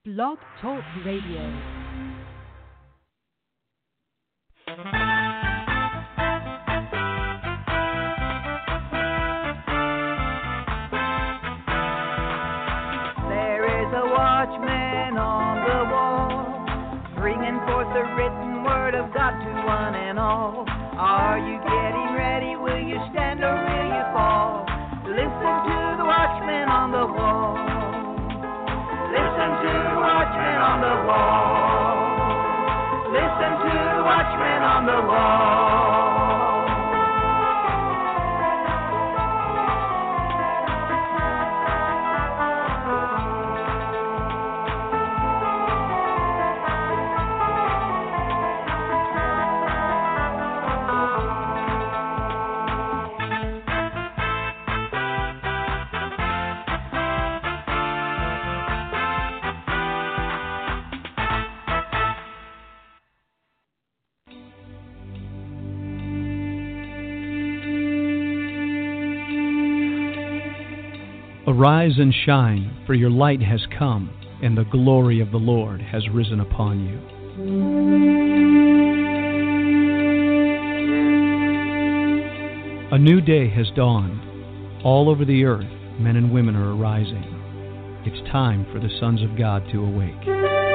Blog Talk Radio. Watchman on the wall, bringing forth the written word of God to one and all. Are you getting ready? Will you stand or will you fall? Listen to the watchman on the wall. Listen to the watchman on the wall. Listen to the watchman on the wall. Arise and shine, for your light has come, and the glory of the Lord has risen upon you. A new day has dawned. All over the earth, men and women are arising. It's time for the sons of God to awake.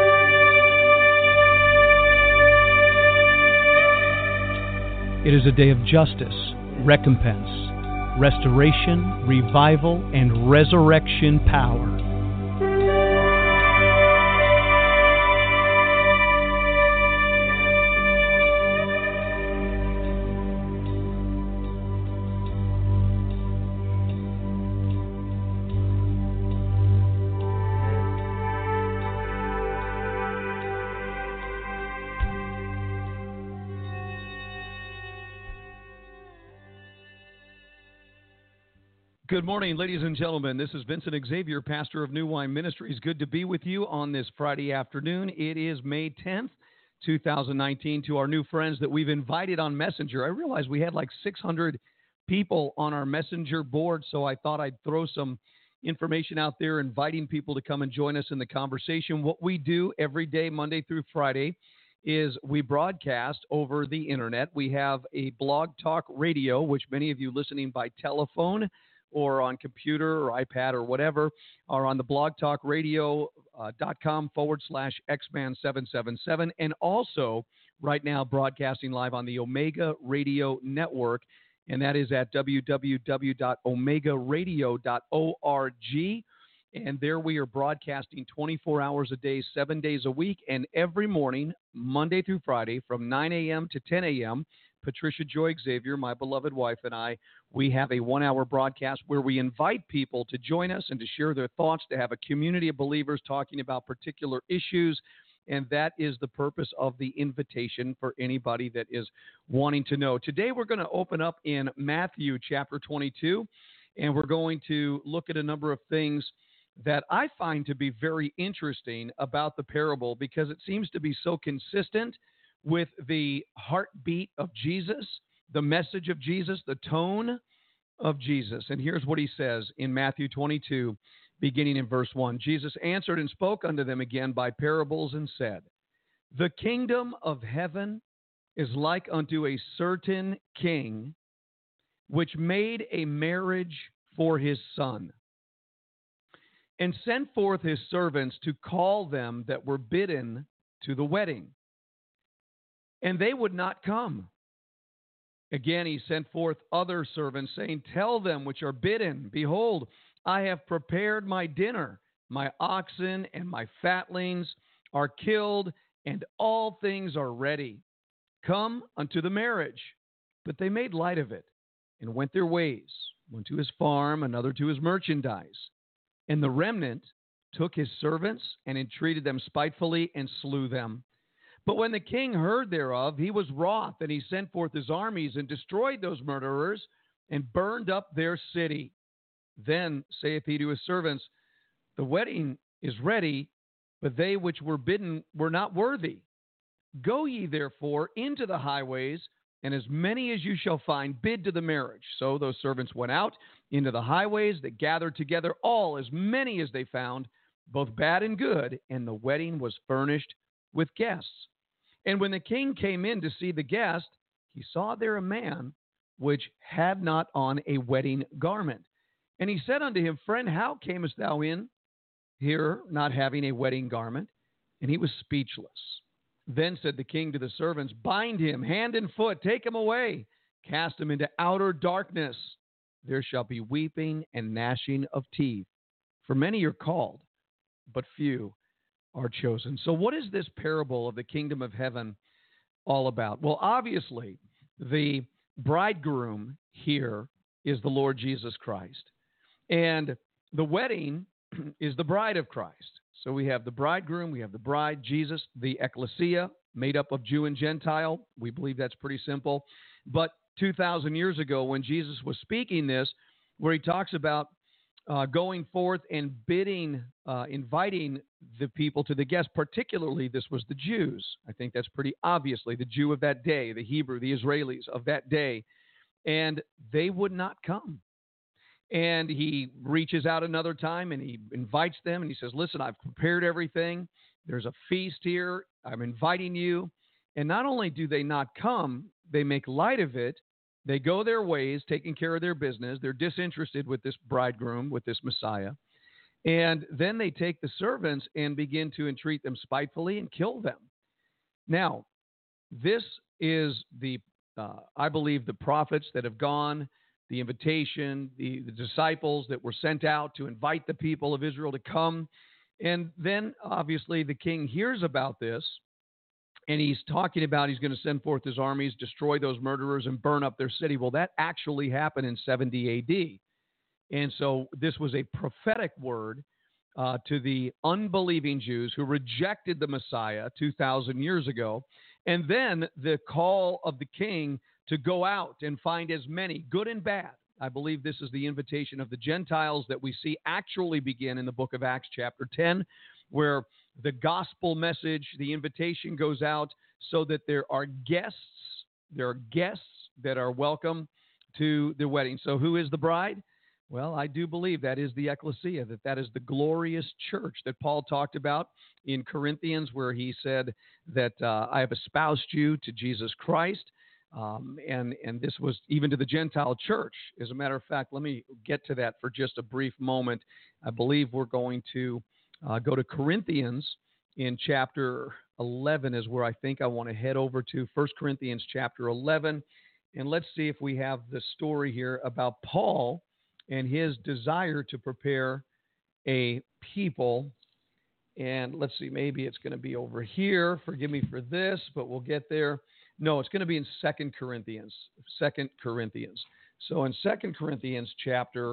It is a day of justice, recompense, restoration, revival, and resurrection power. Good morning, ladies and gentlemen. This is Vincent Xavier, pastor of New Wine Ministries. Good to be with you on this Friday afternoon. It is May 10th, 2019. To our new friends that we've invited on Messenger, I realized we had like 600 people on our Messenger board, so I thought I'd throw some information out there inviting people to come and join us in the conversation. What we do every day, Monday through Friday, is we broadcast over the internet. We have a Blog Talk Radio, which many of you listening by telephone or on computer or iPad or whatever, are on the blogtalkradio.com/xman777, and also right now broadcasting live on the Omega Radio Network, and that is at www.omegaradio.org. And there we are broadcasting 24 hours a day, 7 days a week, and every morning, Monday through Friday, from 9 a.m. to 10 a.m., Patricia Joy Xavier, my beloved wife, and I, we have a one-hour broadcast where we invite people to join us and to share their thoughts, to have a community of believers talking about particular issues, and that is the purpose of the invitation for anybody that is wanting to know. Today we're going to open up in Matthew chapter 22, and we're going to look at a number of things that I find to be very interesting about the parable because it seems to be so consistent with the heartbeat of Jesus, the message of Jesus, the tone of Jesus. And here's what he says in Matthew 22, beginning in verse 1. Jesus answered and spoke unto them again by parables and said, The kingdom of heaven is like unto a certain king, which made a marriage for his son, and sent forth his servants to call them that were bidden to the wedding. And they would not come. Again, he sent forth other servants, saying, Tell them which are bidden, Behold, I have prepared my dinner. My oxen and my fatlings are killed, and all things are ready. Come unto the marriage. But they made light of it, and went their ways, one to his farm, another to his merchandise. And the remnant took his servants, and entreated them spitefully, and slew them. But when the king heard thereof, he was wroth, and he sent forth his armies, and destroyed those murderers, and burned up their city. Then saith he to his servants, The wedding is ready, but they which were bidden were not worthy. Go ye therefore into the highways, and as many as you shall find, bid to the marriage. So those servants went out into the highways, that gathered together all, as many as they found, both bad and good, and the wedding was furnished with guests. And when the king came in to see the guest, he saw there a man which had not on a wedding garment. And he said unto him, Friend, how camest thou in here not having a wedding garment? And he was speechless. Then said the king to the servants, Bind him hand and foot, take him away, cast him into outer darkness. There shall be weeping and gnashing of teeth. For many are called, but few are chosen. So what is this parable of the kingdom of heaven all about? Well, obviously, the bridegroom here is the Lord Jesus Christ. And the wedding is the bride of Christ. So we have the bridegroom, we have the bride, Jesus, the ecclesia, made up of Jew and Gentile. We believe that's pretty simple. But 2,000 years ago, when Jesus was speaking this, where he talks about going forth and bidding, inviting the people to the guest, particularly this was the Jews. I think that's pretty obviously the Jew of that day, the Hebrew, the Israelis of that day. And they would not come. And he reaches out another time and he invites them and he says, listen, I've prepared everything. There's a feast here. I'm inviting you. And not only do they not come, they make light of it. They go their ways, taking care of their business. They're disinterested with this bridegroom, with this Messiah. And then they take the servants and begin to entreat them spitefully and kill them. Now, this is I believe, the prophets that have gone, the invitation, the disciples that were sent out to invite the people of Israel to come. And then, obviously, the king hears about this, and he's talking about he's going to send forth his armies, destroy those murderers, and burn up their city. Well, that actually happened in 70 A.D., and so this was a prophetic word to the unbelieving Jews who rejected the Messiah 2,000 years ago. And then the call of the king to go out and find as many, good and bad. I believe this is the invitation of the Gentiles that we see actually begin in the book of Acts chapter 10, where the gospel message, the invitation goes out so that there are guests that are welcome to the wedding. So who is the bride? Well, I do believe that is the ecclesia, that is the glorious church that Paul talked about in Corinthians, where he said that I have espoused you to Jesus Christ. And this was even to the Gentile church. As a matter of fact, let me get to that for just a brief moment. I believe we're going to go to Corinthians in chapter 11 is where I think I want to head over to. 1 Corinthians chapter 11. And let's see if we have the story here about Paul and his desire to prepare a people. And let's see, maybe it's going to be over here. Forgive me for this, but we'll get there. No, it's going to be in 2 Corinthians. 2 Corinthians. So in 2 Corinthians chapter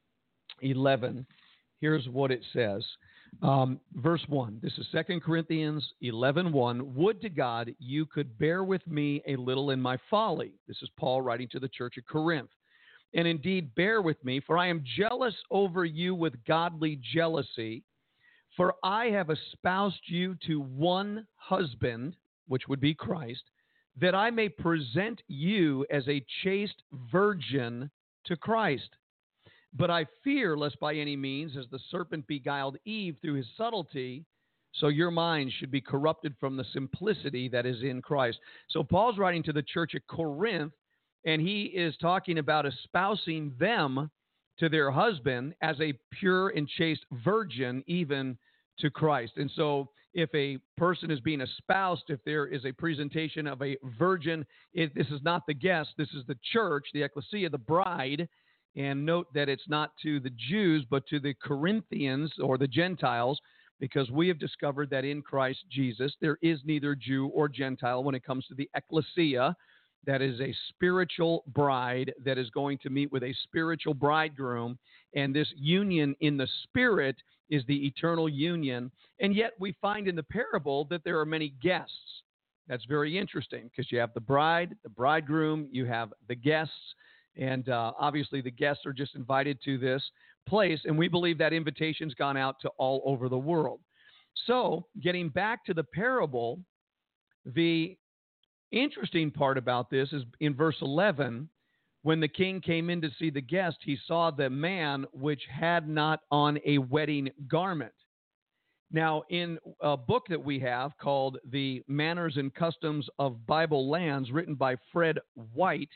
11, here's what it says. Verse 1. This is 2 Corinthians 11:1. Would to God you could bear with me a little in my folly. This is Paul writing to the church at Corinth. And indeed, bear with me, for I am jealous over you with godly jealousy. For I have espoused you to one husband, which would be Christ, that I may present you as a chaste virgin to Christ. But I fear lest by any means, as the serpent beguiled Eve through his subtlety, so your minds should be corrupted from the simplicity that is in Christ. So Paul's writing to the church at Corinth, and he is talking about espousing them to their husband as a pure and chaste virgin, even to Christ. And so if a person is being espoused, if there is a presentation of a virgin, this is not the guest, this is the church, the ecclesia, the bride. And note that it's not to the Jews, but to the Corinthians or the Gentiles, because we have discovered that in Christ Jesus, there is neither Jew or Gentile when it comes to the ecclesia. That is a spiritual bride that is going to meet with a spiritual bridegroom. And this union in the spirit is the eternal union. And yet we find in the parable that there are many guests. That's very interesting because you have the bride, the bridegroom, you have the guests. And obviously the guests are just invited to this place. And we believe that invitation's gone out to all over the world. So getting back to the parable, the interesting part about this is in verse 11, when the king came in to see the guest, he saw the man which had not on a wedding garment. Now, in a book that we have called The Manners and Customs of Bible Lands, written by Fred White,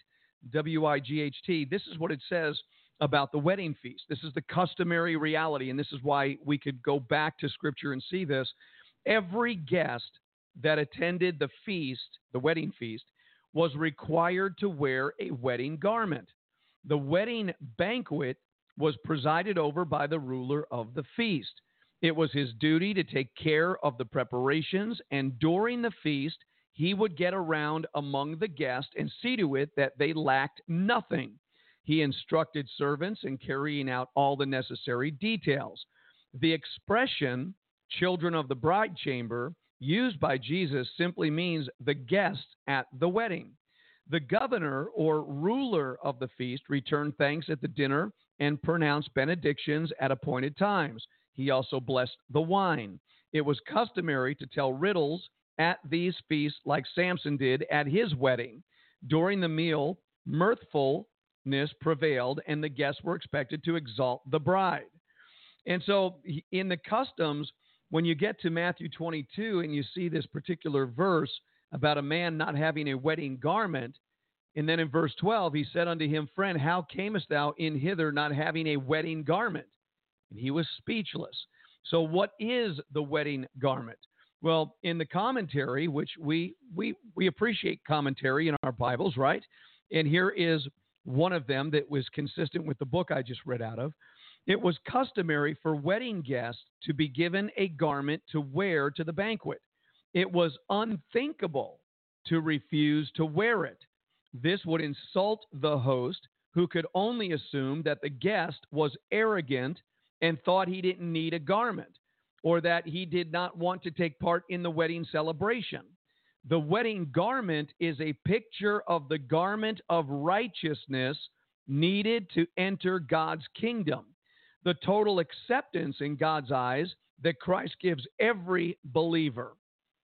W-I-G-H-T, this is what it says about the wedding feast. This is the customary reality, and this is why we could go back to Scripture and see this. Every guest that attended the feast, the wedding feast, was required to wear a wedding garment. The wedding banquet was presided over by the ruler of the feast. It was his duty to take care of the preparations, and during the feast, he would get around among the guests and see to it that they lacked nothing. He instructed servants in carrying out all the necessary details. The expression, children of the bride chamber, used by Jesus simply means the guests at the wedding. The governor or ruler of the feast returned thanks at the dinner and pronounced benedictions at appointed times. He also blessed the wine. It was customary to tell riddles at these feasts like Samson did at his wedding. During the meal, mirthfulness prevailed, and the guests were expected to exalt the bride. And so in the customs, when you get to Matthew 22 and you see this particular verse about a man not having a wedding garment, and then in verse 12, he said unto him, Friend, how camest thou in hither not having a wedding garment? And he was speechless. So what is the wedding garment? Well, in the commentary, which we appreciate commentary in our Bibles, right? And here is one of them that was consistent with the book I just read out of. It was customary for wedding guests to be given a garment to wear to the banquet. It was unthinkable to refuse to wear it. This would insult the host, who could only assume that the guest was arrogant and thought he didn't need a garment, or that he did not want to take part in the wedding celebration. The wedding garment is a picture of the garment of righteousness needed to enter God's kingdom, the total acceptance in God's eyes that Christ gives every believer.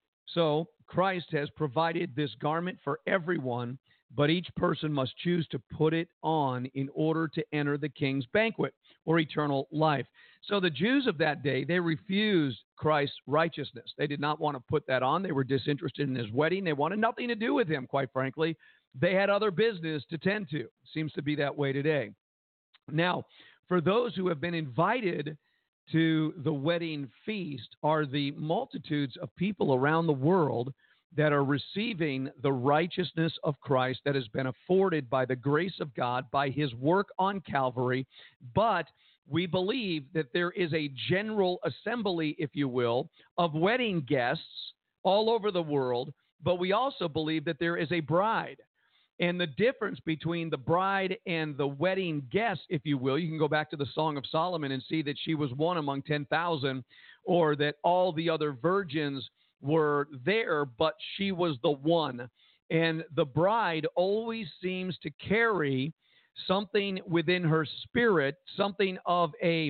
So Christ has provided this garment for everyone, but each person must choose to put it on in order to enter the king's banquet or eternal life. So the Jews of that day, they refused Christ's righteousness. They did not want to put that on. They were disinterested in his wedding. They wanted nothing to do with him, quite frankly. They had other business to tend to. Seems to be that way today. Now, for those who have been invited to the wedding feast are the multitudes of people around the world that are receiving the righteousness of Christ that has been afforded by the grace of God, by his work on Calvary. But we believe that there is a general assembly, if you will, of wedding guests all over the world. But we also believe that there is a bride. And the difference between the bride and the wedding guest, if you will, you can go back to the Song of Solomon and see that she was one among 10,000, or that all the other virgins were there, but she was the one. And the bride always seems to carry something within her spirit, something of a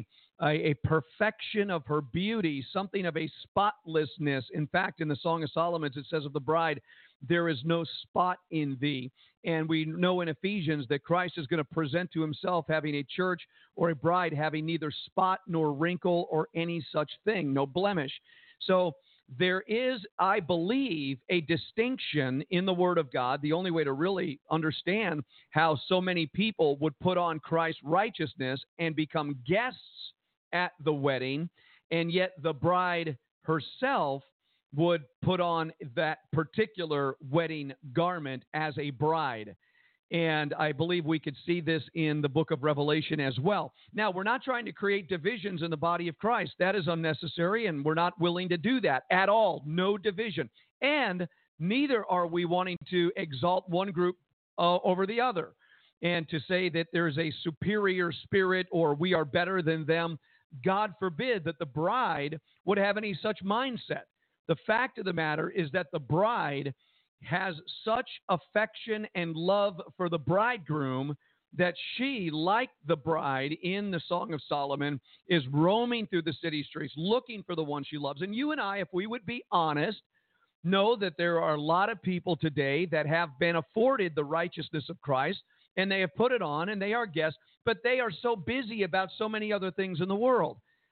perfection of her beauty, something of a spotlessness. In fact, in the Song of Solomon, it says of the bride, there is no spot in thee. And we know in Ephesians that Christ is going to present to himself having a church or a bride having neither spot nor wrinkle or any such thing, no blemish. So there is, I believe, a distinction in the Word of God. The only way to really understand how so many people would put on Christ's righteousness and become guests at the wedding, and yet the bride herself would put on that particular wedding garment as a bride. And I believe we could see this in the book of Revelation as well. Now, we're not trying to create divisions in the body of Christ. That is unnecessary, and we're not willing to do that at all. No division. And neither are we wanting to exalt one group over the other and to say that there's a superior spirit or we are better than them. God forbid that the bride would have any such mindset. The fact of the matter is that the bride has such affection and love for the bridegroom that she, like the bride in the Song of Solomon, is roaming through the city streets looking for the one she loves. And you and I, if we would be honest, know that there are a lot of people today that have been afforded the righteousness of Christ, and they have put it on, and they are guests, but they are so busy about so many other things in the world.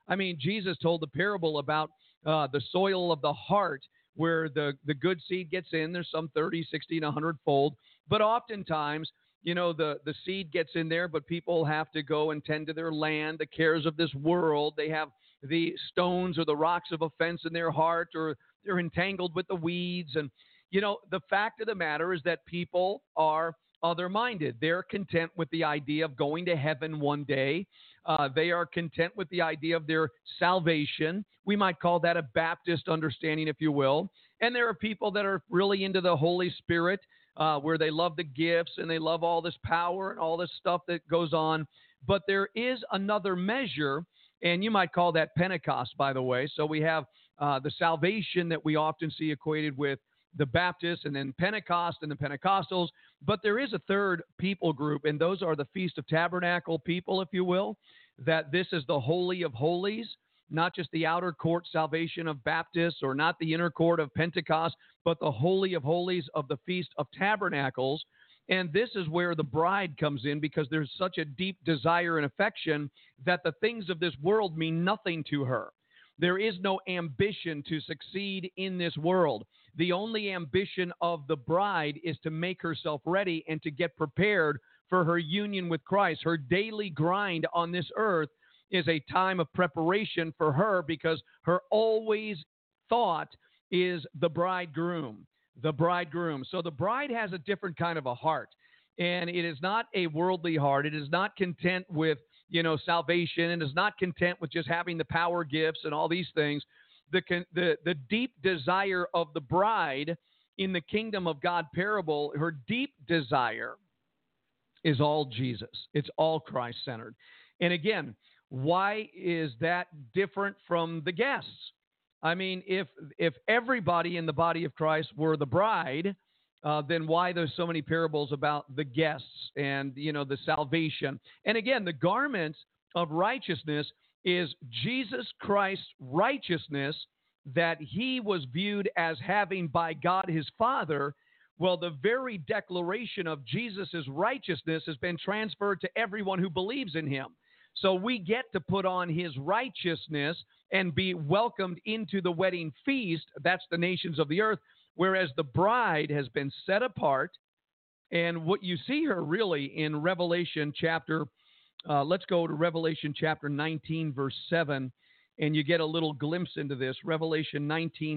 I mean, Jesus told the parable about the soil of the heart, where the good seed gets in. There's some 30, 60, and 100-fold. But oftentimes, the seed gets in there, but people have to go and tend to their land, the cares of this world. They have the stones or the rocks of offense in their heart, or they're entangled with the weeds. And, the fact of the matter is that people are other-minded. They're content with the idea of going to heaven one day. They are content with the idea of their salvation. We might call that a Baptist understanding, if you will. And there are people that are really into the Holy Spirit, where they love the gifts and they love all this power and all this stuff that goes on. But there is another measure, and you might call that Pentecost, by the way. So we have the salvation that we often see equated with the Baptists, and then Pentecost and the Pentecostals. But there is a third people group, and those are the Feast of Tabernacle people, if you will, that this is the Holy of Holies, not just the outer court salvation of Baptists or not the inner court of Pentecost, but the Holy of Holies of the Feast of Tabernacles. And this is where the bride comes in, because there's such a deep desire and affection that the things of this world mean nothing to her. There is no ambition to succeed in this world. The only ambition of the bride is to make herself ready and to get prepared for her union with Christ. Her daily grind on this earth is a time of preparation for her, because her always thought is the bridegroom. The bridegroom. So the bride has a different kind of a heart, and it is not a worldly heart. It is not content with salvation, and is not content with just having the power gifts and all these things. The deep desire of the bride in the kingdom of God parable, her deep desire is all Jesus. It's all Christ-centered. And again, why is that different from the guests? I mean, if everybody in the body of Christ were the bride, then why there's so many parables about the guests and, the salvation? And again, the garment of righteousness is Jesus Christ's righteousness that he was viewed as having by God his Father. Well, the very declaration of Jesus' righteousness has been transferred to everyone who believes in him. So we get to put on his righteousness and be welcomed into the wedding feast. That's the nations of the earth. Whereas the bride has been set apart. And what you see her really in Revelation chapter, let's go to Revelation chapter 19, verse 7, and you get a little glimpse into this. Revelation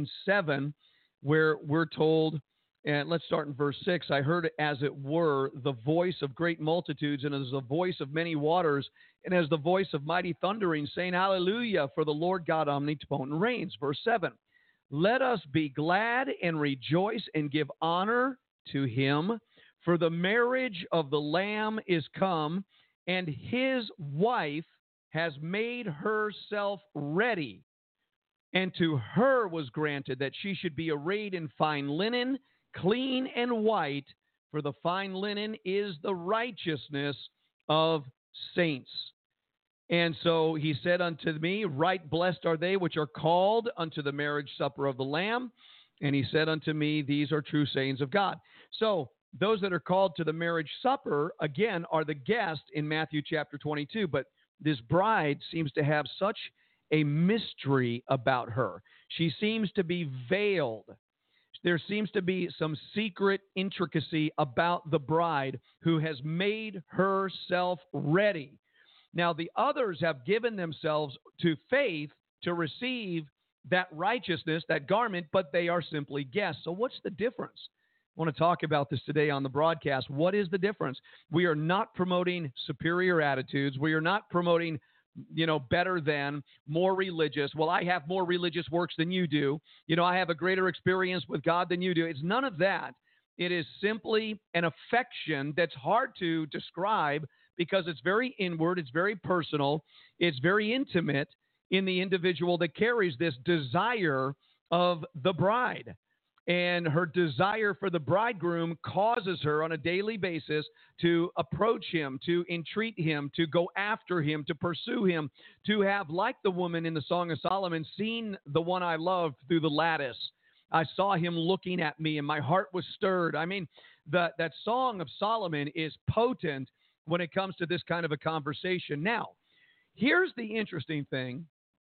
19:7, where we're told, and let's start in verse 6, I heard as it were the voice of great multitudes, and as the voice of many waters, and as the voice of mighty thundering, saying, Hallelujah, for the Lord God omnipotent reigns. Verse 7, let us be glad and rejoice and give honor to him, for the marriage of the Lamb is come, and his wife has made herself ready. And to her was granted that she should be arrayed in fine linen, clean and white, for the fine linen is the righteousness of saints. And so he said unto me, right blessed are they which are called unto the marriage supper of the Lamb. And he said unto me, these are true sayings of God. So those that are called to the marriage supper, again, are the guests in Matthew chapter 22. But this bride seems to have such a mystery about her. She seems to be veiled. There seems to be some secret intricacy about the bride who has made herself ready. Now, the others have given themselves to faith to receive that righteousness, that garment, but they are simply guests. So what's the difference? I want to talk about this today on the broadcast. What is the difference? We are not promoting superior attitudes. We are not promoting, better than, more religious. Well, I have more religious works than you do. I have a greater experience with God than you do. It's none of that. It is simply an affection that's hard to describe because it's very inward, it's very personal, it's very intimate in the individual that carries this desire of the bride. And her desire for the bridegroom causes her on a daily basis to approach him, to entreat him, to go after him, to pursue him, to have, like the woman in the Song of Solomon, seen the one I loved through the lattice. I saw him looking at me and my heart was stirred. I mean, that Song of Solomon is potent when it comes to this kind of a conversation. Now, here's the interesting thing.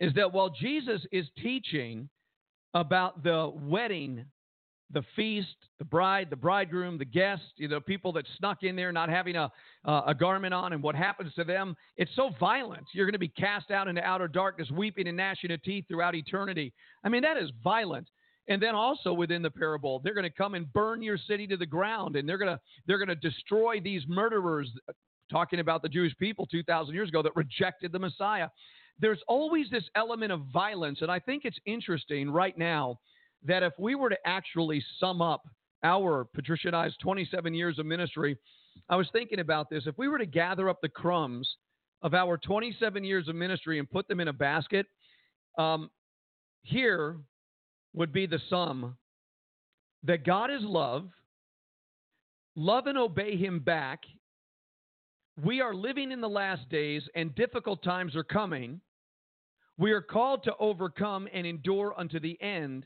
is that while Jesus is teaching about the wedding, the feast, the bride, the bridegroom, the guests, people that snuck in there not having a garment on and what happens to them, it's so violent. You're going to be cast out into outer darkness, weeping and gnashing of teeth throughout eternity. I mean, that is violent. And then also within the parable, they're going to come and burn your city to the ground, and they're going to destroy these murderers, talking about the Jewish people 2,000 years ago that rejected the Messiah. There's always this element of violence, and I think it's interesting right now that if we were to actually sum up our, Patricia and I's 27 years of ministry, I was thinking about this. If we were to gather up the crumbs of our 27 years of ministry and put them in a basket, here would be the sum: that God is love, love and obey him back. We are living in the last days, and difficult times are coming. We are called to overcome and endure unto the end,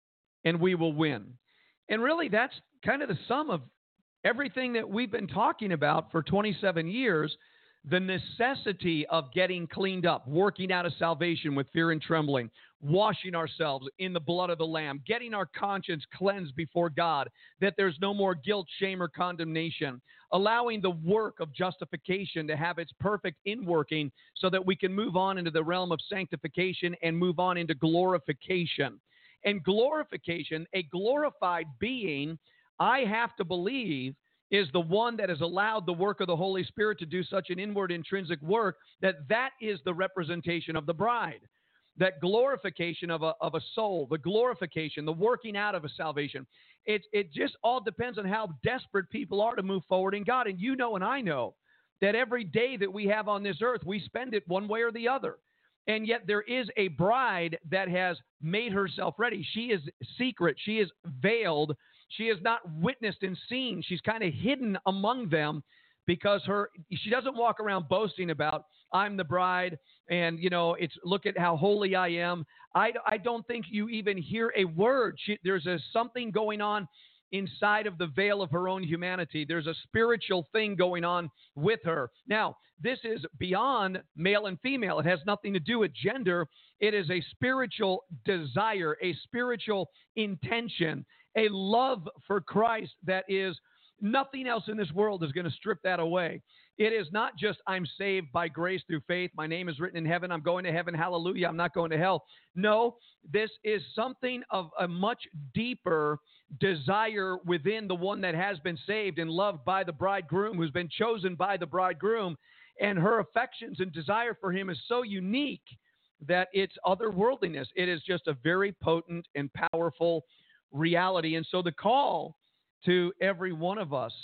and we will win. And really, that's kind of the sum of everything that we've been talking about for 27 years, the necessity of getting cleaned up, working out of salvation with fear and trembling, washing ourselves in the blood of the Lamb, getting our conscience cleansed before God, that there's no more guilt, shame, or condemnation, allowing the work of justification to have its perfect inworking so that we can move on into the realm of sanctification and move on into glorification. And glorification, a glorified being, I have to believe, is the one that has allowed the work of the Holy Spirit to do such an inward intrinsic work that is the representation of the bride. That glorification of a soul, the glorification, the working out of a salvation. It just all depends on how desperate people are to move forward in God. And you know and I know that every day that we have on this earth, we spend it one way or the other. And yet there is a bride that has made herself ready. She is secret. She is veiled. She is not witnessed and seen. She's kind of hidden among them because she doesn't walk around boasting about, I'm the bride, and, it's look at how holy I am. I don't think you even hear a word. There's something going on inside of the veil of her own humanity. There's a spiritual thing going on with her. Now, this is beyond male and female. It has nothing to do with gender. It is a spiritual desire, a spiritual intention, a love for Christ that is nothing else in this world is going to strip that away. It is not just I'm saved by grace through faith. My name is written in heaven. I'm going to heaven. Hallelujah. I'm not going to hell. No, this is something of a much deeper desire within the one that has been saved and loved by the bridegroom, who's been chosen by the bridegroom. And her affections and desire for him is so unique that it's otherworldliness. It is just a very potent and powerful reality. And so the call to every one of us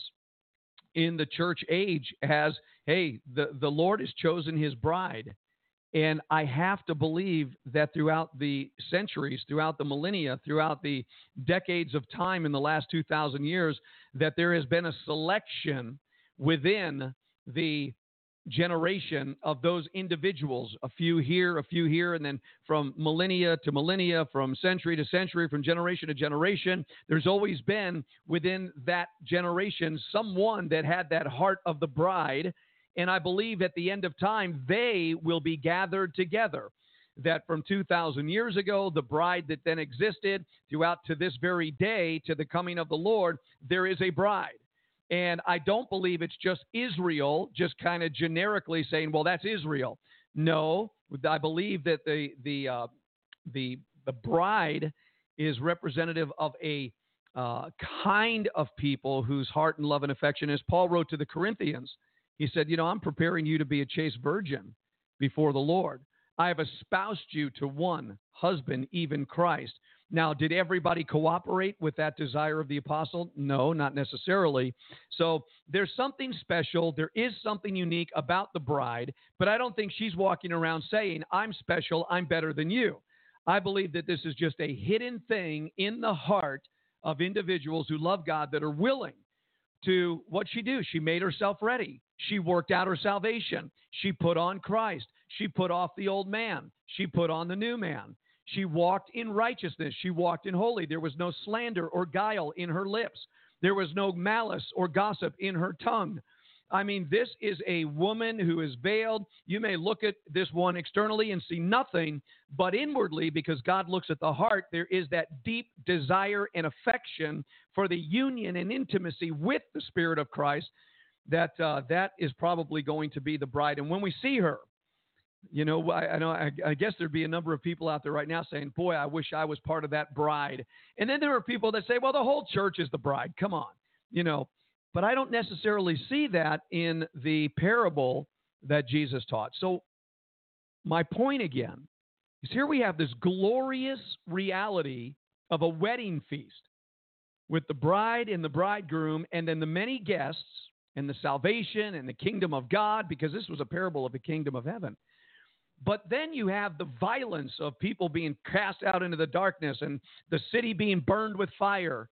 in the church age has, hey, the Lord has chosen his bride. And I have to believe that throughout the centuries, throughout the millennia, throughout the decades of time in the last 2,000 years, that there has been a selection within the generation of those individuals, a few here, and then from millennia to millennia, from century to century, from generation to generation, there's always been within that generation someone that had that heart of the bride. And I believe at the end of time, they will be gathered together. That from 2,000 years ago, the bride that then existed throughout to this very day, to the coming of the Lord, there is a bride. And I don't believe it's just Israel, just kind of generically saying, well, that's Israel. No, I believe that the bride is representative of a kind of people whose heart and love and affection, as Paul wrote to the Corinthians, he said, I'm preparing you to be a chaste virgin before the Lord. I have espoused you to one husband, even Christ. Now, did everybody cooperate with that desire of the apostle? No, not necessarily. So there's something special. There is something unique about the bride, but I don't think she's walking around saying, I'm special, I'm better than you. I believe that this is just a hidden thing in the heart of individuals who love God that are willing to, what she do? She made herself ready. She worked out her salvation. She put on Christ. She put off the old man. She put on the new man. She walked in righteousness. She walked in holy. There was no slander or guile in her lips. There was no malice or gossip in her tongue. I mean, this is a woman who is veiled. You may look at this one externally and see nothing, but inwardly, because God looks at the heart, there is that deep desire and affection for the union and intimacy with the Spirit of Christ that is probably going to be the bride. And when we see her, you know, I guess there'd be a number of people out there right now saying, boy, I wish I was part of that bride. And then there are people that say, well, the whole church is the bride. Come on, you know. But I don't necessarily see that in the parable that Jesus taught. So my point again is here we have this glorious reality of a wedding feast with the bride and the bridegroom and then the many guests and the salvation and the kingdom of God, because this was a parable of the kingdom of heaven. But then you have the violence of people being cast out into the darkness and the city being burned with fire.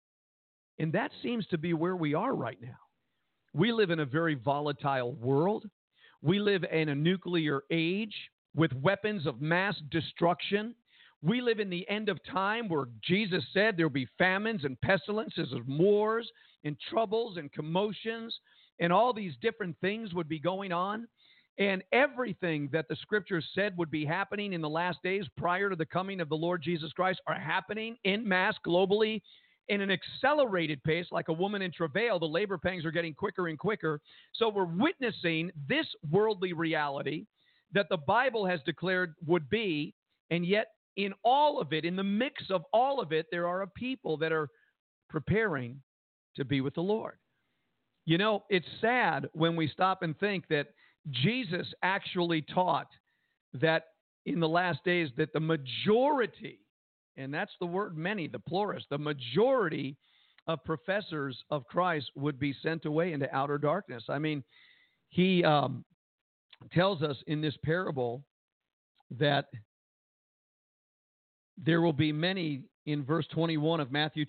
And that seems to be where we are right now. We live in a very volatile world. We live in a nuclear age with weapons of mass destruction. We live in the end of time where Jesus said there will be famines and pestilences and wars and troubles and commotions, and all these different things would be going on. And everything that the scriptures said would be happening in the last days prior to the coming of the Lord Jesus Christ are happening en masse globally in an accelerated pace, like a woman in travail. The labor pangs are getting quicker and quicker. So we're witnessing this worldly reality that the Bible has declared would be, and yet in all of it, in the mix of all of it, there are a people that are preparing to be with the Lord. You know, it's sad when we stop and think that Jesus actually taught that in the last days that the majority, and that's the word many, the pluralist, the majority of professors of Christ would be sent away into outer darkness. I mean, he tells us in this parable that there will be many, in verse 21 of Matthew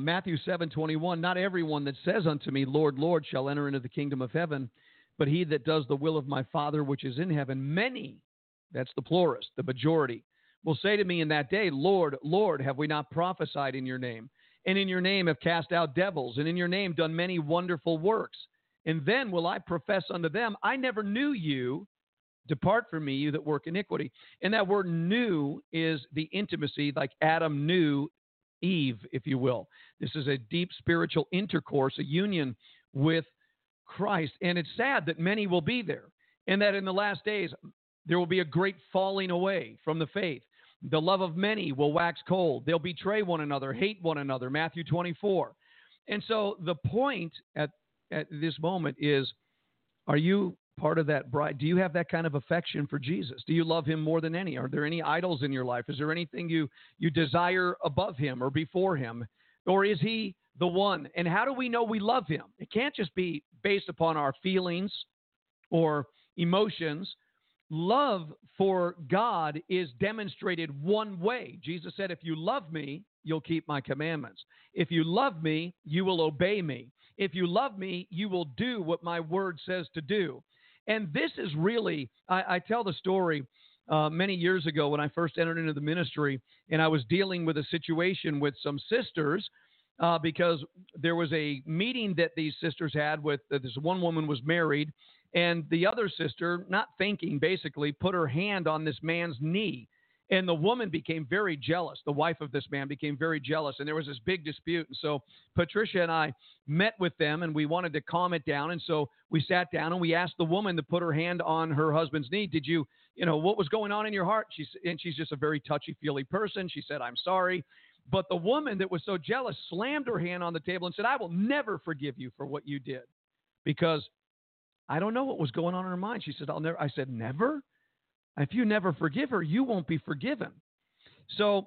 7:21, not everyone that says unto me, Lord, Lord, shall enter into the kingdom of heaven, but he that does the will of my Father which is in heaven. Many, that's the pluralist, the majority, will say to me in that day, Lord, Lord, have we not prophesied in your name? And in your name have cast out devils, and in your name done many wonderful works. And then will I profess unto them, I never knew you. Depart from me, you that work iniquity. And that word knew is the intimacy, like Adam knew Eve, if you will. This is a deep spiritual intercourse, a union with Christ. And it's sad that many will be there, and that in the last days there will be a great falling away from the faith. The love of many will wax cold. They'll betray one another, hate one another, Matthew 24. And so the point at this moment is, are you part of that bride? Do you have that kind of affection for Jesus? Do you love him more than any? Are there any idols in your life? Is there anything you desire above him or before him? Or is he the one? And how do we know we love him? It can't just be based upon our feelings or emotions. Love for God is demonstrated one way. Jesus said, if you love me, you'll keep my commandments. If you love me, you will obey me. If you love me, you will do what my word says to do. And this is really, I tell the story many years ago when I first entered into the ministry, and I was dealing with a situation with some sisters because there was a meeting that these sisters had with, this one woman was married, and the other sister, not thinking, basically put her hand on this man's knee. And the woman became very jealous. The wife of this man became very jealous. And there was this big dispute. And so Patricia and I met with them, and we wanted to calm it down. And so we sat down and we asked the woman to put her hand on her husband's knee. Did you what was going on in your heart? She's just a very touchy-feely person. She said, I'm sorry. But the woman that was so jealous slammed her hand on the table and said, I will never forgive you for what you did, because I don't know what was going on in her mind. She said, I'll never. I said, never? If you never forgive her, you won't be forgiven. So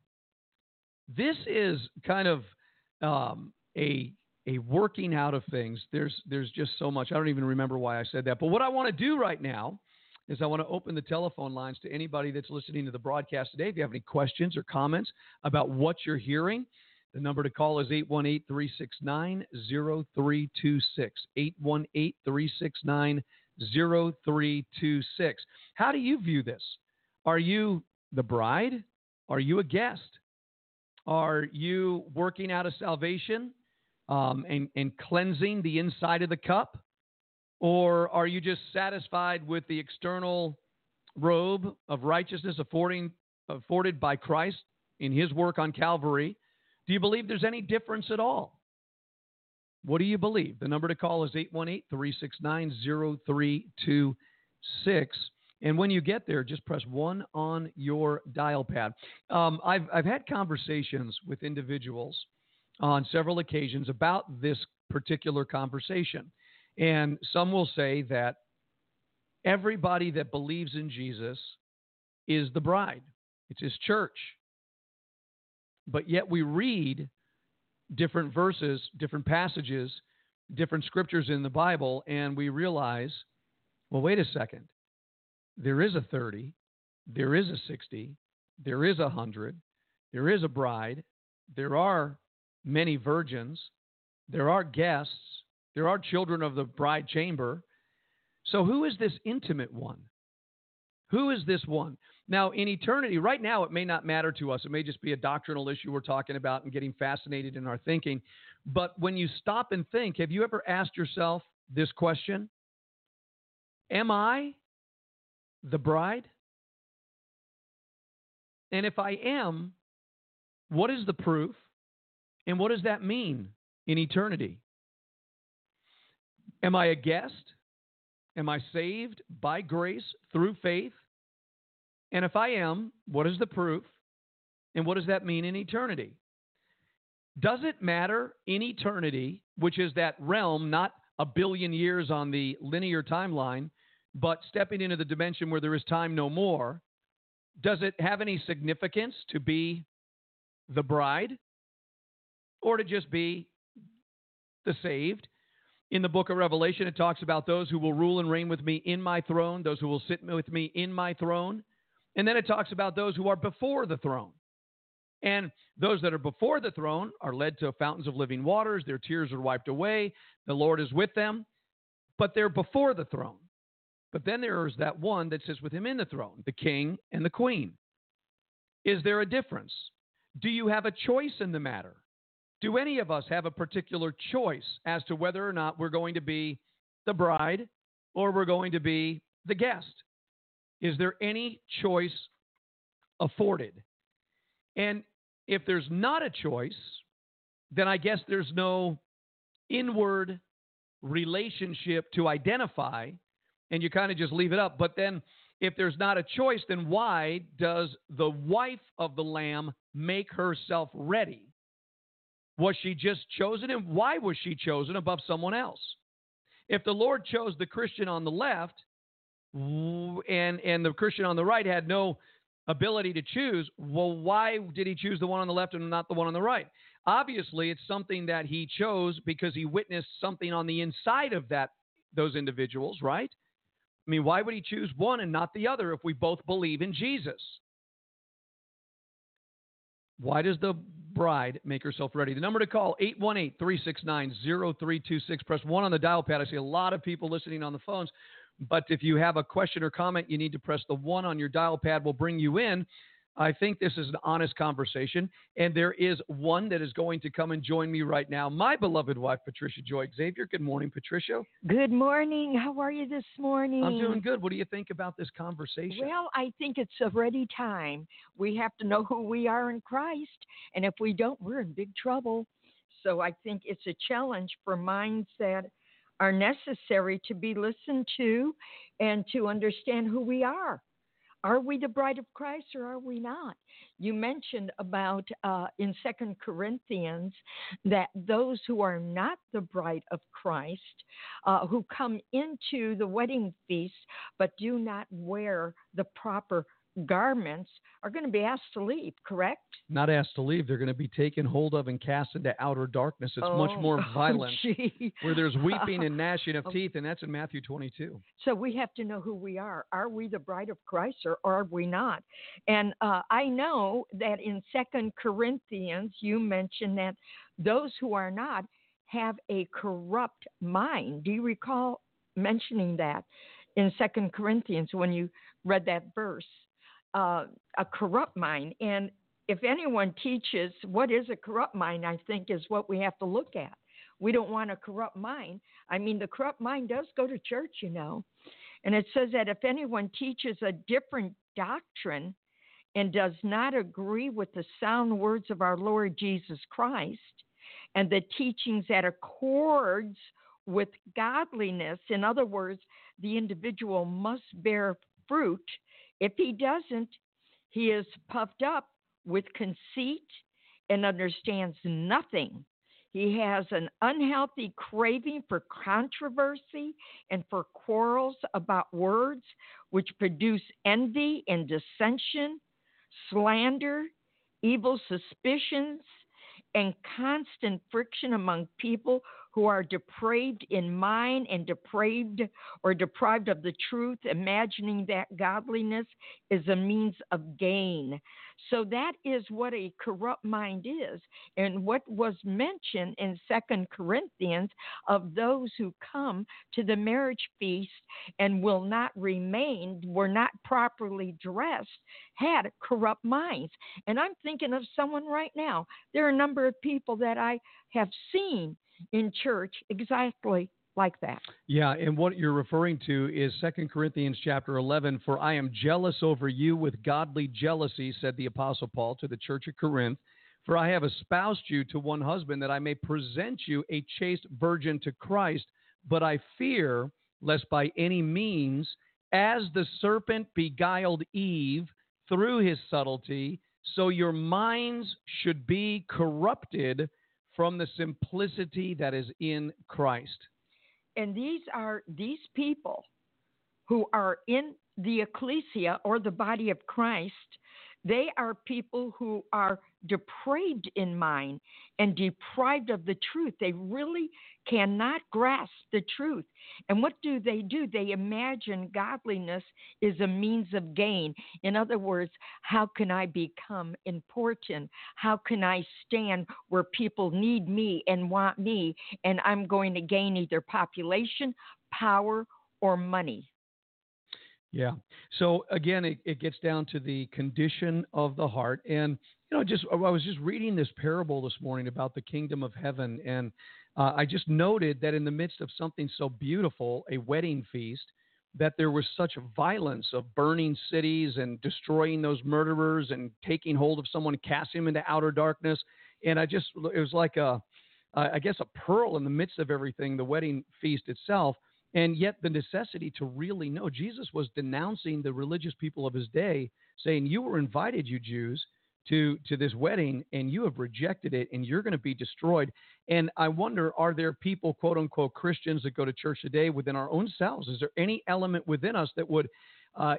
this is kind of a working out of things. There's just so much. I don't even remember why I said that. But what I want to do right now is I want to open the telephone lines to anybody that's listening to the broadcast today. If you have any questions or comments about what you're hearing, the number to call is 818-369-0326. 818-369-0326. How do you view this? Are you the bride? Are you a guest? Are you working out of salvation and cleansing the inside of the cup? Or are you just satisfied with the external robe of righteousness afforded by Christ in his work on Calvary? Do you believe there's any difference at all? What do you believe? The number to call is 818-369-0326. And when you get there, just press 1 on your dial pad. I've had conversations with individuals on several occasions about this particular conversation. And some will say that everybody that believes in Jesus is the bride. It's his church. But yet we read different verses, different passages, different scriptures in the Bible, and we realize, well, wait a second. There is a 30, there is a 60, there is 100, there is a bride, there are many virgins, there are guests, there are children of the bride chamber. So who is this intimate one? Who is this one? Now, in eternity, right now, it may not matter to us. It may just be a doctrinal issue we're talking about and getting fascinated in our thinking. But when you stop and think, have you ever asked yourself this question? Am I the bride? And if I am, what is the proof? And what does that mean in eternity? Am I a guest? Am I saved by grace through faith? And if I am, what is the proof? And what does that mean in eternity? Does it matter in eternity, which is that realm, not a billion years on the linear timeline, but stepping into the dimension where there is time no more, does it have any significance to be the bride or to just be the saved? In the book of Revelation, it talks about those who will rule and reign with me in my throne, those who will sit with me in my throne. And then it talks about those who are before the throne. And those that are before the throne are led to fountains of living waters. Their tears are wiped away. The Lord is with them. But they're before the throne. But then there is that one that sits with him in the throne, the king and the queen. Is there a difference? Do you have a choice in the matter? Do any of us have a particular choice as to whether or not we're going to be the bride or we're going to be the guest? Is there any choice afforded? And if there's not a choice, then I guess there's no inward relationship to identify, and you kind of just leave it up. But then if there's not a choice, then why does the wife of the Lamb make herself ready? Was she just chosen, and why was she chosen above someone else? If the Lord chose the Christian on the left and the Christian on the right had no ability to choose, well, why did he choose the one on the left and not the one on the right? Obviously, it's something that he chose because he witnessed something on the inside of those individuals, right? I mean, why would he choose one and not the other if we both believe in Jesus? Why does the bride make herself ready? The number to call, 818-369-0326. Press 1 on the dial pad. I see a lot of people listening on the phones, but if you have a question or comment, you need to press the 1 on your dial pad. We'll bring you in. I think this is an honest conversation, and there is one that is going to come and join me right now, my beloved wife, Patricia Joy Xavier. Good morning, Patricia. Good morning. How are you this morning? I'm doing good. What do you think about this conversation? Well, I think it's already time. We have to know who we are in Christ, and if we don't, we're in big trouble. So I think it's a challenge for minds that are necessary to be listened to and to understand who we are. Are we the bride of Christ or are we not? You mentioned about in 2 Corinthians that those who are not the bride of Christ, who come into the wedding feast but do not wear the proper garments, are going to be asked to leave, correct? Not asked to leave. They're going to be taken hold of and cast into outer darkness. It's much more violent, where there's weeping and gnashing of teeth, and that's in Matthew 22. So we have to know who we are. Are we the bride of Christ or are we not? And I know that in 2 Corinthians, you mentioned that those who are not have a corrupt mind. Do you recall mentioning that in 2 Corinthians when you read that verse? A corrupt mind. And if anyone teaches what is a corrupt mind, I think is what we have to look at. we don't want a corrupt mind. I mean, the corrupt mind does go to church, you know. And it says that if anyone teaches a different doctrine and does not agree with the sound words of our Lord Jesus Christ and the teachings that accords with godliness, in other words, the individual must bear fruit. If he doesn't, he is puffed up with conceit and understands nothing. He has an unhealthy craving for controversy and for quarrels about words, which produce envy and dissension, slander, evil suspicions, and constant friction among people who are depraved in mind and depraved or deprived of the truth, imagining that godliness is a means of gain. So that is what a corrupt mind is. And what was mentioned in 2 Corinthians of those who come to the marriage feast and will not remain, were not properly dressed, had corrupt minds. And I'm thinking of someone right now. There are a number of people that I have seen in church exactly like that. Yeah, and what you're referring to is 2 Corinthians chapter 11, for I am jealous over you with godly jealousy, said the Apostle Paul to the church at Corinth, for I have espoused you to one husband that I may present you a chaste virgin to Christ, but I fear lest by any means, as the serpent beguiled Eve through his subtlety, so your minds should be corrupted from the simplicity that is in Christ. And these are these people who are in the ecclesia or the body of Christ. They are people who are depraved in mind and deprived of the truth. They really cannot grasp the truth. And what do? They imagine godliness is a means of gain. In other words, how can I become important? How can I stand where people need me and want me, and I'm going to gain either population, power, or money? Yeah. So again, it gets down to the condition of the heart. And, I was just reading this parable this morning about the kingdom of heaven. And I just noted that in the midst of something so beautiful, a wedding feast, that there was such violence of burning cities and destroying those murderers and taking hold of someone, casting them into outer darkness. And it was like I guess a pearl in the midst of everything, the wedding feast itself. And yet the necessity to really know, Jesus was denouncing the religious people of his day, saying, you were invited, you Jews, to this wedding, and you have rejected it, and you're going to be destroyed. And I wonder, are there people, quote unquote, Christians that go to church today within our own selves? Is there any element within us that would I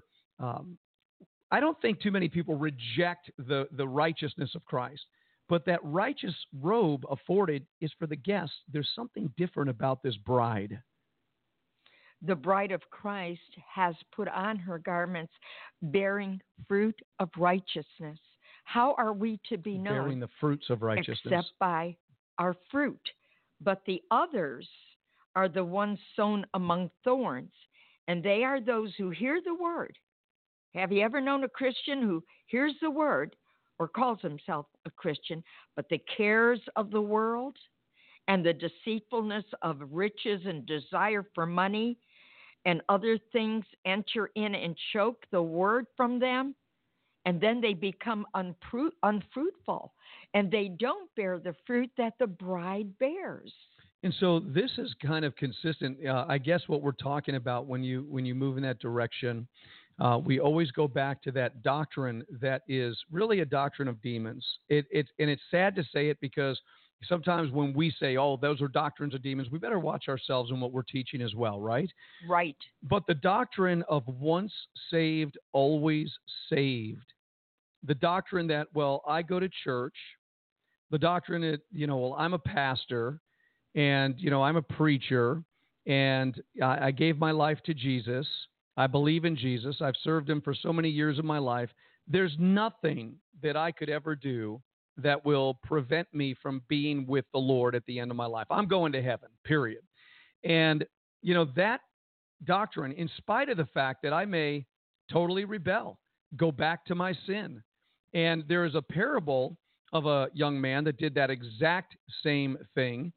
don't think too many people reject the righteousness of Christ, but that righteous robe afforded is for the guests. There's something different about this bride. The bride of Christ has put on her garments bearing fruit of righteousness. How are we to be known? Bearing the fruits of righteousness. Except by our fruit. But the others are the ones sown among thorns, and they are those who hear the word. Have you ever known a Christian who hears the word or calls himself a Christian, but the cares of the world and the deceitfulness of riches and desire for money and other things enter in and choke the word from them, and then they become unfruitful, and they don't bear the fruit that the bride bears. And so this is kind of consistent. I guess what we're talking about when you move in that direction, we always go back to that doctrine that is really a doctrine of demons. And it's sad to say it because sometimes when we say, oh, those are doctrines of demons, we better watch ourselves and what we're teaching as well, right? Right. But the doctrine of once saved, always saved. The doctrine that, well, I go to church. The doctrine that, well, I'm a pastor and, I'm a preacher and I gave my life to Jesus. I believe in Jesus. I've served him for so many years of my life. There's nothing that I could ever do that will prevent me from being with the Lord at the end of my life. I'm going to heaven, period. And, that doctrine, in spite of the fact that I may totally rebel, go back to my sin. And there is a parable of a young man that did that exact same thing.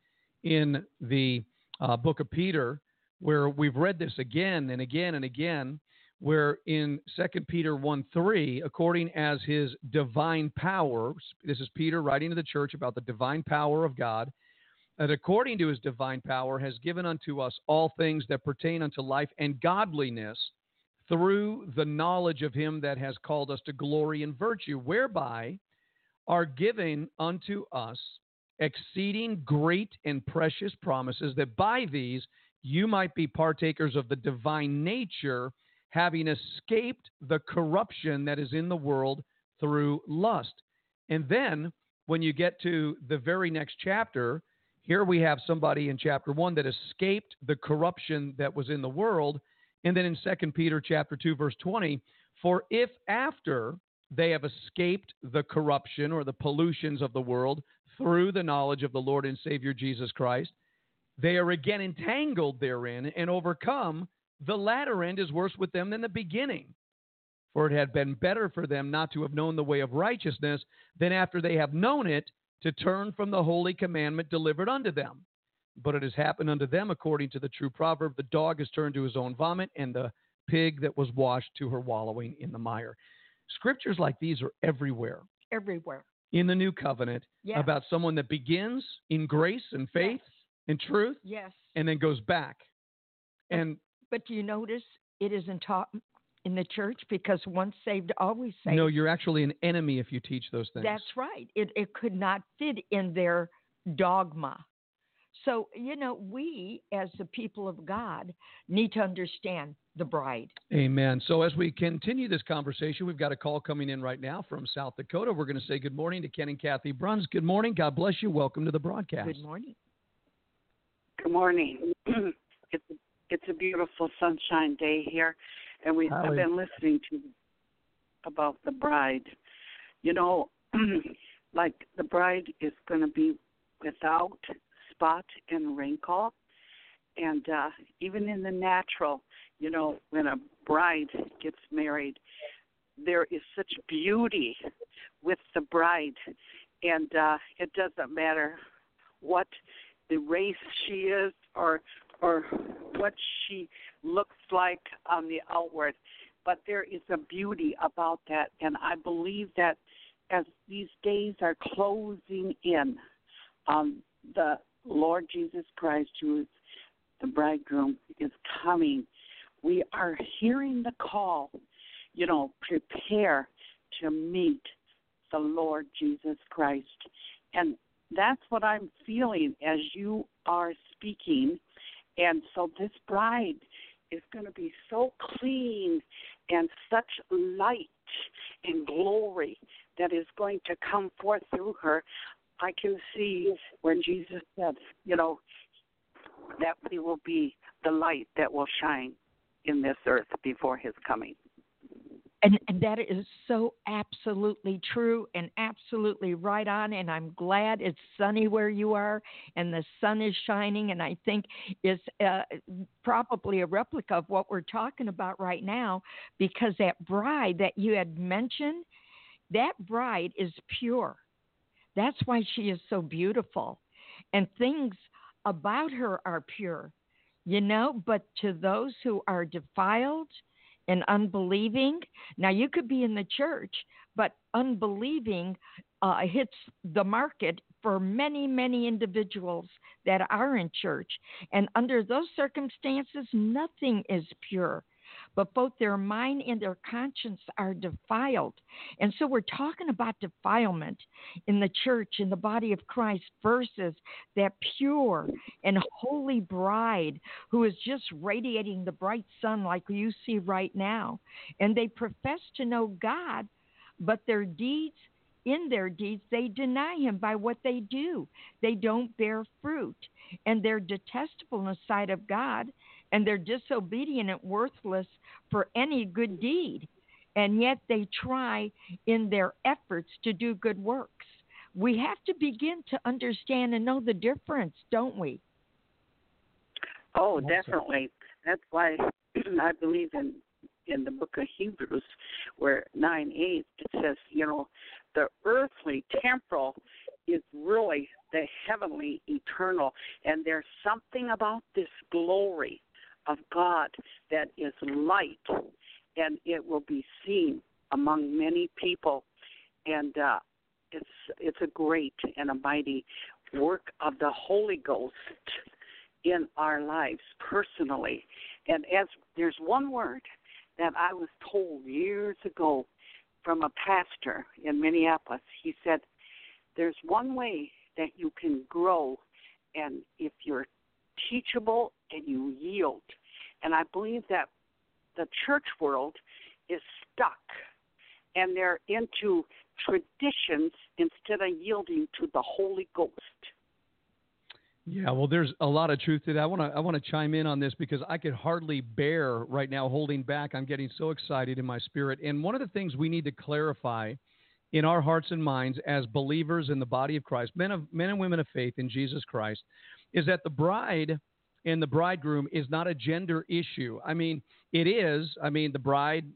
in the book of Peter, where we've read this again and again and again, where in 2 Peter 1:3, according as his divine power, this is Peter writing to the church about the divine power of God, that according to his divine power has given unto us all things that pertain unto life and godliness through the knowledge of him that has called us to glory and virtue, whereby are given unto us exceeding great and precious promises, that by these you might be partakers of the divine nature, having escaped the corruption that is in the world through lust. And then when you get to the very next chapter, here we have somebody in chapter 1 that escaped the corruption that was in the world. And then in 2 Peter chapter 2, verse 20, for if after they have escaped the corruption or the pollutions of the world through the knowledge of the Lord and Savior Jesus Christ, they are again entangled therein and overcome, the latter end is worse with them than the beginning. For it had been better for them not to have known the way of righteousness than after they have known it to turn from the holy commandment delivered unto them. But it has happened unto them according to the true proverb, the dog has turned to his own vomit, and the pig that was washed to her wallowing in the mire. Scriptures like these are everywhere. Everywhere. In the new covenant, Yes. about someone that begins in grace and faith and truth, Yes. and then goes back. And But do you notice it isn't taught in the church? Because once saved, always saved. no, you're actually an enemy if you teach those things. That's right. It could not fit in their dogma. So, we as the people of God need to understand the bride. Amen. So as we continue this conversation, we've got a call coming in right now from South Dakota. We're going to say good morning to Ken and Kathy Bruns. Good morning. God bless you. Welcome to the broadcast. Good morning. Good morning. It's a beautiful sunshine day here, and I've been listening to about the bride. Like the bride is going to be without spot and wrinkle, and even in the natural, when a bride gets married, there is such beauty with the bride, and it doesn't matter what the race she is or what she looks like on the outward, but there is a beauty about that, and I believe that as these days are closing in, the Lord Jesus Christ, who is the bridegroom, is coming. We are hearing the call, prepare to meet the Lord Jesus Christ. And that's what I'm feeling as you are speaking. And so this bride is going to be so clean and such light and glory that is going to come forth through her. I can see when Jesus said, that we will be the light that will shine in this earth before his coming. And that is so absolutely true and absolutely right on. And I'm glad it's sunny where you are and the sun is shining. And I think it's probably a replica of what we're talking about right now, because that bride that you had mentioned, that bride is pure. That's why she is so beautiful. And things about her are pure, but to those who are defiled and unbelieving. Now, you could be in the church, but unbelieving hits the market for many, many individuals that are in church. And under those circumstances, nothing is pure. But both their mind and their conscience are defiled. And so we're talking about defilement in the church, in the body of Christ, versus that pure and holy bride who is just radiating the bright sun like you see right now. And they profess to know God, but in their deeds, they deny him by what they do. They don't bear fruit, and they're detestable in the sight of God, and they're disobedient and worthless for any good deed. And yet they try in their efforts to do good works. We have to begin to understand and know the difference, don't we? Oh, definitely. That's why I believe in the book of Hebrews, where 9:8, it says, the earthly, temporal is really the heavenly eternal. And there's something about this glory of God that is light, and it will be seen among many people. And it's a great and a mighty work of the Holy Ghost in our lives personally. And as there's one word that I was told years ago from a pastor in Minneapolis. He said, there's one way that you can grow, and if you're teachable and you yield. And I believe that the church world is stuck, and they're into traditions instead of yielding to the Holy Ghost. Yeah, well, there's a lot of truth to that. I want to chime in on this because I could hardly bear right now holding back. I'm getting so excited in my spirit. And one of the things we need to clarify in our hearts and minds as believers in the body of Christ, men and women of faith in Jesus Christ, is that the bride and the bridegroom is not a gender issue. I mean, it is. I mean, the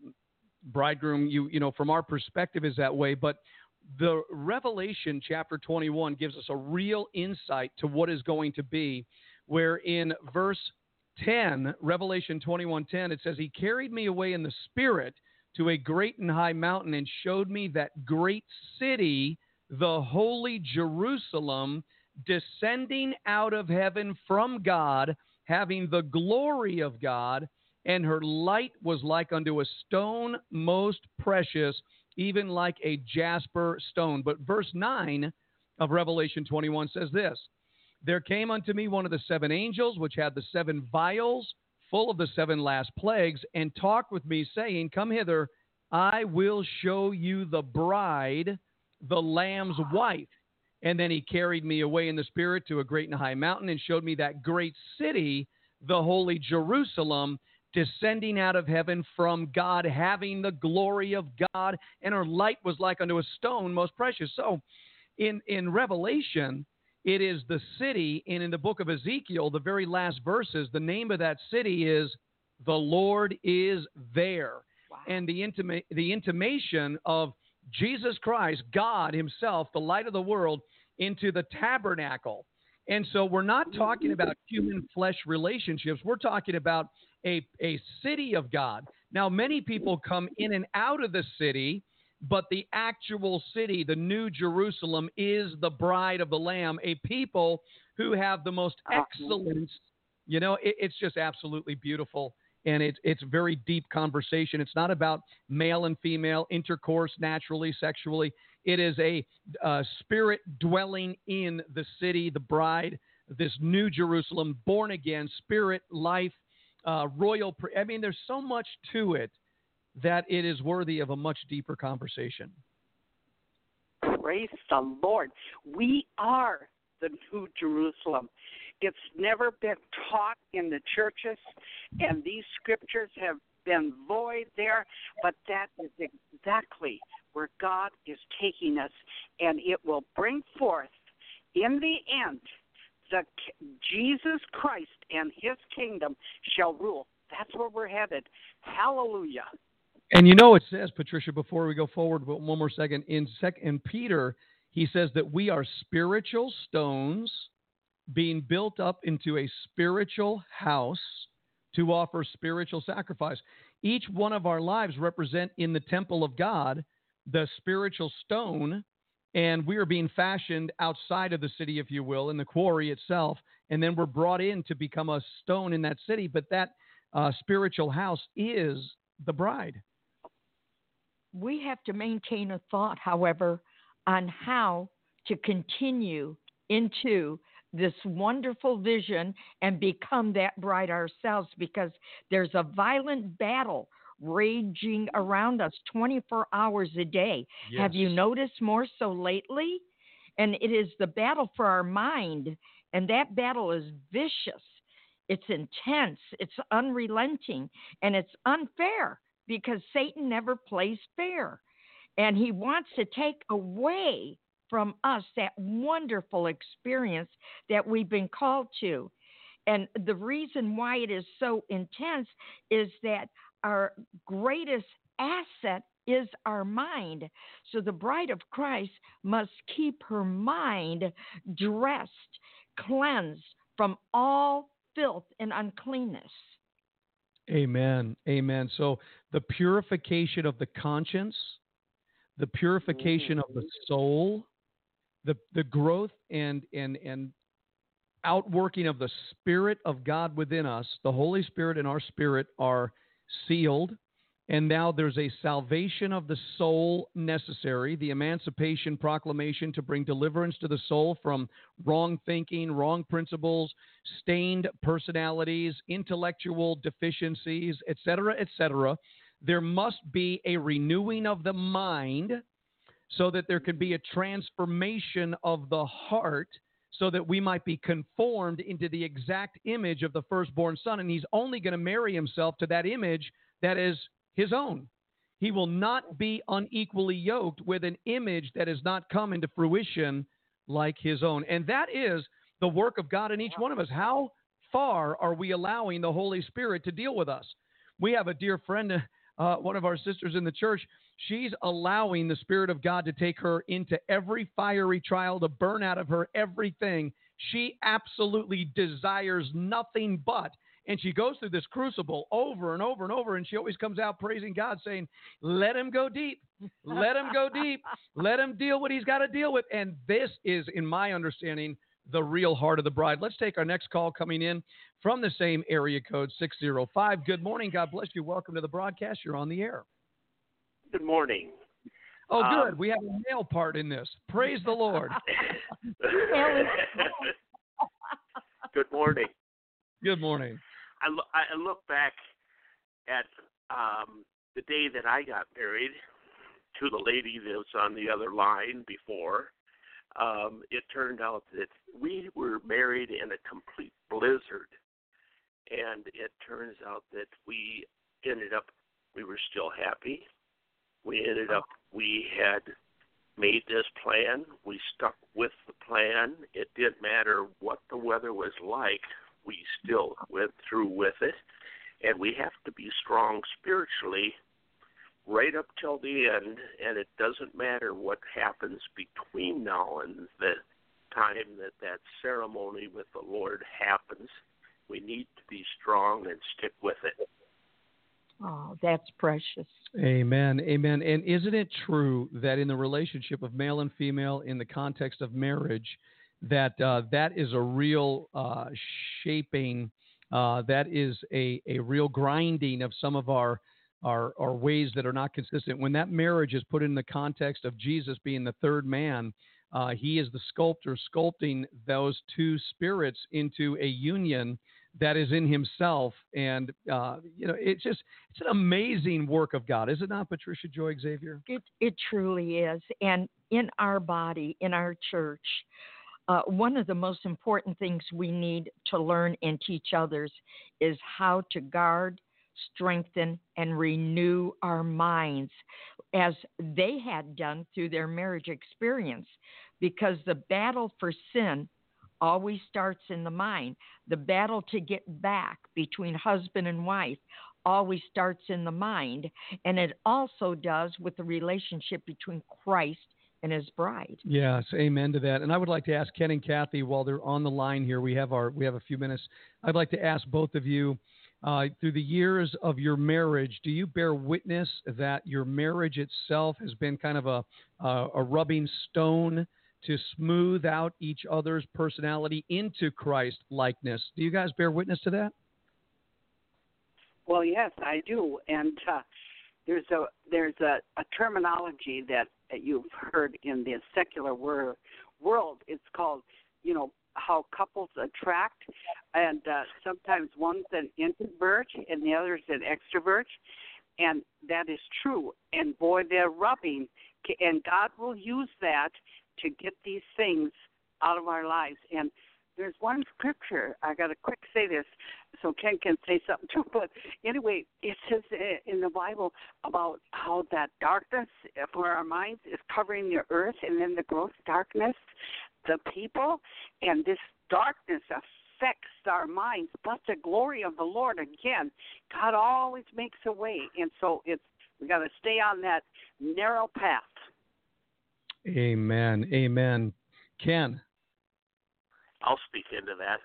bridegroom, you know, from our perspective is that way, but the Revelation chapter 21 gives us a real insight to what is going to be, where in verse 10, Revelation 21:10, it says, he carried me away in the spirit to a great and high mountain and showed me that great city, the holy Jerusalem, descending out of heaven from God, having the glory of God, and her light was like unto a stone most precious, even like a jasper stone. But verse 9 of Revelation 21 says this, there came unto me one of the seven angels, which had the seven vials full of the seven last plagues, and talked with me, saying, come hither, I will show you the bride, the Lamb's wife. And then he carried me away in the spirit to a great and high mountain and showed me that great city, the holy Jerusalem, descending out of heaven from God, having the glory of God, and her light was like unto a stone most precious. So in Revelation, it is the city, and in the book of Ezekiel, the very last verses, the name of that city is the Lord is there. Wow. And the intimation of Jesus Christ, God himself, the light of the world, into the tabernacle. And so we're not talking about human flesh relationships. We're talking about a city of God. Now, many people come in and out of the city, but the actual city, the New Jerusalem, is the bride of the Lamb, a people who have the most excellence. You know, it's just absolutely beautiful. And it's very deep conversation. It's not about male and female intercourse naturally, sexually. It is a spirit dwelling in the city, the bride, this New Jerusalem, born again, spirit, life, royal. I mean, there's so much to it that it is worthy of a much deeper conversation. Praise the Lord. We are the New Jerusalem. It's never been taught in the churches, and these scriptures have been void there, but that is exactly where God is taking us, and it will bring forth, in the end, Jesus Christ and his kingdom shall rule. That's where we're headed. Hallelujah. And you know it says, Patricia, before we go forward one more second, in Peter, he says that we are spiritual stones being built up into a spiritual house to offer spiritual sacrifice. Each one of our lives represent in the temple of God the spiritual stone, and we are being fashioned outside of the city, if you will, in the quarry itself, and then we're brought in to become a stone in that city, but that spiritual house is the bride. We have to maintain a thought, however, on how to continue into this wonderful vision and become that bride ourselves, because there's a violent battle raging around us 24 hours a day. Yes. Have you noticed more so lately? And it is the battle for our mind, and that battle is vicious. It's intense, it's unrelenting, and it's unfair because Satan never plays fair. And he wants to take away from us that wonderful experience that we've been called to. And the reason why it is so intense is that our greatest asset is our mind. So the bride of Christ must keep her mind dressed, cleansed from all filth and uncleanness. Amen. Amen. So the purification of the conscience, the purification of the soul, the growth and outworking of the Spirit of God within us, the Holy Spirit and our spirit are sealed. And now there's a salvation of the soul necessary, the emancipation proclamation to bring deliverance to the soul from wrong thinking, wrong principles, stained personalities, intellectual deficiencies, etc., etc. There must be a renewing of the mind so that there can be a transformation of the heart so that we might be conformed into the exact image of the firstborn son. And he's only going to marry himself to that image that is his own. He will not be unequally yoked with an image that has not come into fruition like his own. And that is the work of God in each one of us. How far are we allowing the Holy Spirit to deal with us? We have a dear friend, one of our sisters in the church. She's allowing the Spirit of God to take her into every fiery trial, to burn out of her everything she absolutely desires nothing but. And she goes through this crucible over and over and over, and she always comes out praising God, saying, let him go deep. Let him go deep. Let him deal what he's got to deal with. And this is, in my understanding, the real heart of the bride. Let's take our next call coming in from the same area code, 605. Good morning. God bless you. Welcome to the broadcast. You're on the air. Good morning. Oh, good. We have a male part in this. Praise the Lord. Good morning. Good morning. I look back at the day that I got married to the lady that was on the other line before. It turned out that we were married in a complete blizzard. And it turns out that we were still happy. We had made this plan. We stuck with the plan. It didn't matter what the weather was like. We still went through with it. And we have to be strong spiritually right up till the end. And it doesn't matter what happens between now and the time that ceremony with the Lord happens. We need to be strong and stick with it. Oh, that's precious. Amen. Amen. And isn't it true that in the relationship of male and female in the context of marriage, that that is a real shaping, that is a real grinding of some of our ways that are not consistent. When that marriage is put in the context of Jesus being the third man, he is the sculptor sculpting those two spirits into a union that is in himself. And, it's an amazing work of God. Is it not, Patricia Joy Xavier? It truly is. And in our body, in our church, one of the most important things we need to learn and teach others is how to guard, strengthen, and renew our minds as they had done through their marriage experience, because the battle for sin always starts in the mind. The battle to get back between husband and wife always starts in the mind, and it also does with the relationship between Christ and his bride. Yes, amen to that. And I would like to ask Ken and Kathy, while they're on the line here, we have a few minutes. I'd like to ask both of you, through the years of your marriage, do you bear witness that your marriage itself has been kind of a rubbing stone to smooth out each other's personality into Christ likeness? Do you guys bear witness to that? Well, yes, I do. And there's a terminology that you've heard in the secular world. It's called, how couples attract. And sometimes one's an introvert and the other's an extrovert. And that is true. And boy, they're rubbing. And God will use that to get these things out of our lives. And there's one scripture, I got to quick say this so Ken can say something too, but anyway, it says in the Bible about how that darkness for our minds is covering the earth, and then the gross darkness, the people, and this darkness affects our minds, but the glory of the Lord, again, God always makes a way, and so it's We got to stay on that narrow path. Amen. Amen. Ken. I'll speak into that.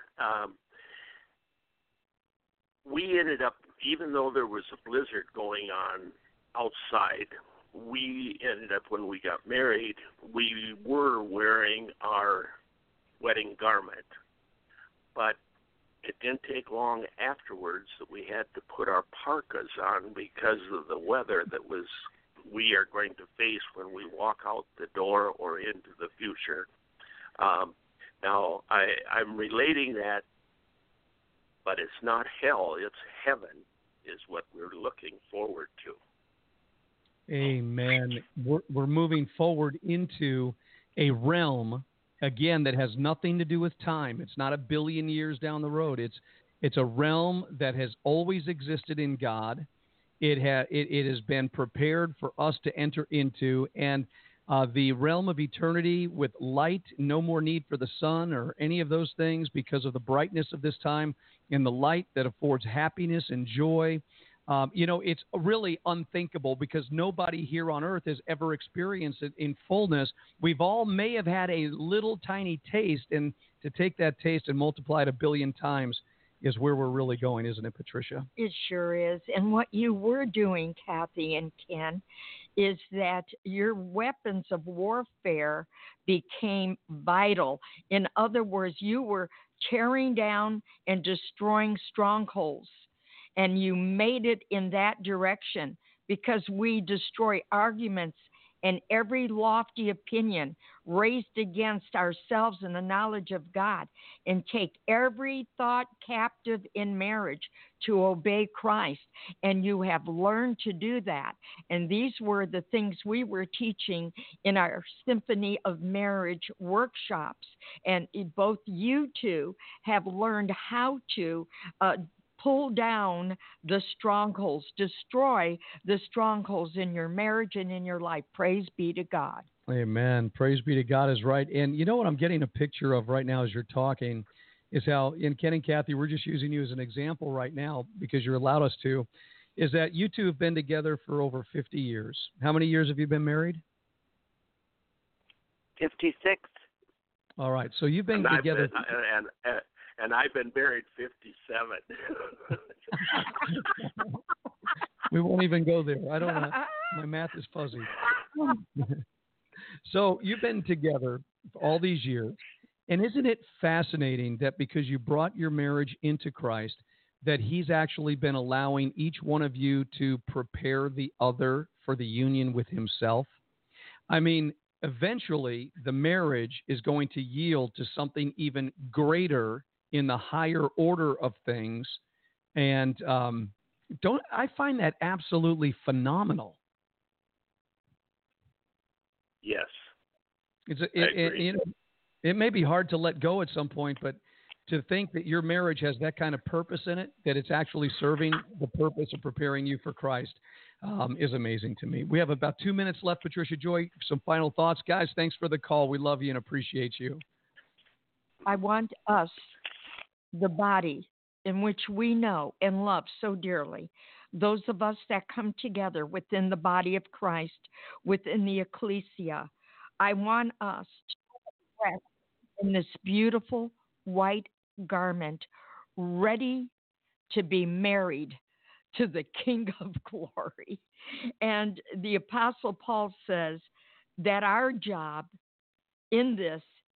We ended up, even though there was a blizzard going on outside, we ended up, when we got married, we were wearing our wedding garment. But it didn't take long afterwards that we had to put our parkas on because of the weather that we are going to face when we walk out the door or into the future. Now, I'm relating that, but it's not hell, it's heaven is what we're looking forward to. Amen. We're moving forward into a realm, again, that has nothing to do with time. It's not a billion years down the road. It's a realm that has always existed in God. It has been prepared for us to enter into, and the realm of eternity with light, no more need for the sun or any of those things because of the brightness of this time, and the light that affords happiness and joy. It's really unthinkable because nobody here on earth has ever experienced it in fullness. We've all may have had a little tiny taste, and to take that taste and multiply it 1 billion times is where we're really going, isn't it, Patricia? It sure is. And what you were doing, Kathy and Ken, is that your weapons of warfare became vital. In other words, you were tearing down and destroying strongholds. And you made it in that direction because we destroy arguments and every lofty opinion raised against ourselves and the knowledge of God, and take every thought captive in marriage to obey Christ. And you have learned to do that. And these were the things we were teaching in our Symphony of Marriage workshops. And both you two have learned how to pull down the strongholds, destroy the strongholds in your marriage and in your life. Praise be to God. Amen. Praise be to God is right. And you know what I'm getting a picture of right now as you're talking is how, in Ken and Kathy, we're just using you as an example right now because you allowed us to, is that you two have been together for over 50 years. How many years have you been married? 56. All right. So you've been together. And I've been married 57. We won't even go there. I don't know. My math is fuzzy. So you've been together all these years. And isn't it fascinating that because you brought your marriage into Christ, that he's actually been allowing each one of you to prepare the other for the union with himself? I mean, eventually the marriage is going to yield to something even greater in the higher order of things. And I find that absolutely phenomenal. Yes. It may be hard to let go at some point, but to think that your marriage has that kind of purpose in it, that it's actually serving the purpose of preparing you for Christ, is amazing to me. We have about 2 minutes left, Patricia Joy. Some final thoughts. Guys, thanks for the call. We love you and appreciate you. I want us, the body in which we know and love so dearly, those of us that come together within the body of Christ, within the ecclesia, I want us to dress in this beautiful white garment, ready to be married to the King of Glory. And the Apostle Paul says that our job in this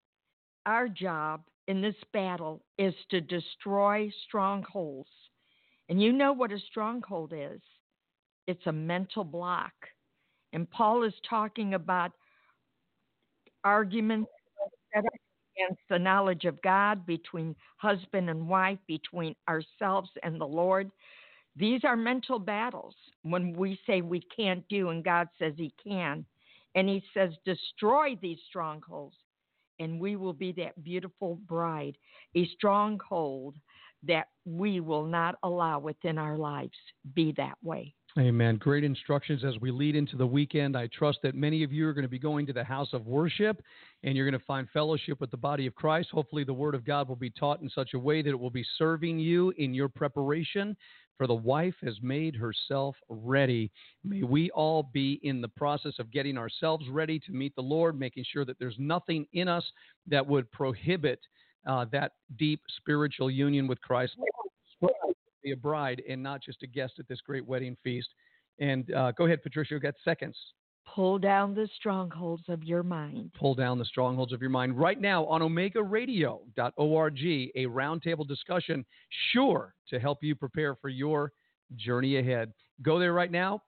battle is to destroy strongholds. And you know what a stronghold is. It's a mental block. And Paul is talking about arguments set up against the knowledge of God between husband and wife, between ourselves and the Lord. These are mental battles when we say we can't do and God says he can. And he says, destroy these strongholds and we will be that beautiful bride, a stronghold that we will not allow within our lives be that way. Amen. Great instructions as we lead into the weekend. I trust that many of you are going to be going to the house of worship and you're going to find fellowship with the body of Christ. Hopefully the Word of God will be taught in such a way that it will be serving you in your preparation, for the wife has made herself ready. May we all be in the process of getting ourselves ready to meet the Lord, making sure that there's nothing in us that would prohibit that deep spiritual union with Christ. Be a bride and not just a guest at this great wedding feast. And go ahead, Patricia, you've got seconds. Pull down the strongholds of your mind. Pull down the strongholds of your mind. Right now on OmegaRadio.org, a roundtable discussion sure to help you prepare for your journey ahead. Go there right now,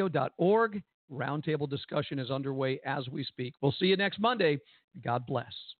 OmegaRadio.org. Roundtable discussion is underway as we speak. We'll see you next Monday. God bless.